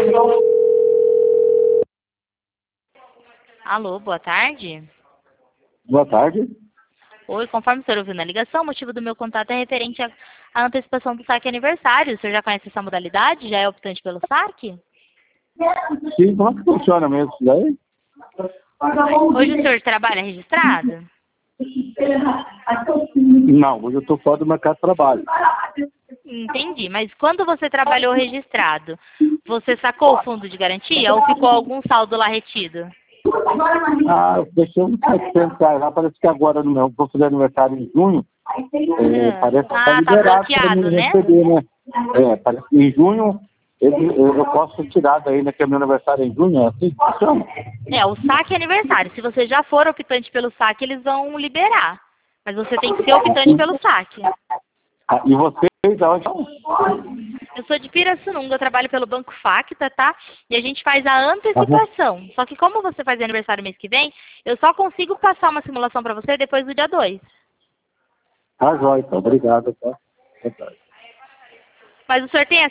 Alô, boa tarde. Boa tarde. Oi, conforme o senhor ouviu na ligação, o motivo do meu contato é referente à antecipação do saque aniversário. O senhor já conhece essa modalidade? Já é optante pelo saque? Sim, como é que funciona mesmo isso daí? Hoje o senhor trabalha registrado? Não, hoje eu estou fora do mercado de trabalho. Entendi, mas quando você trabalhou registrado, você sacou o fundo de garantia ou ficou algum saldo lá retido? Ah, eu deixei uns R$ 700 lá, parece que agora no meu, vou fazer aniversário em junho, parece que está Ah, tá liberado para bloqueado, mim né? receber, né? Parece que em junho eu posso ser tirado aí, né? Que é meu aniversário em junho, é assim que funciona. É, o saque é aniversário. Se você já for optante pelo saque, eles vão liberar. Mas você tem que ser optante pelo saque. Ah, e vocês, aonde? Eu sou de Pirassununga, eu trabalho pelo Banco Facta, tá? E a gente faz a antecipação. Só que como você faz aniversário mês que vem, eu só consigo passar uma simulação para você depois do dia 2. Tá, joia, então, obrigado, tá? Boa tarde. Mas o senhor tem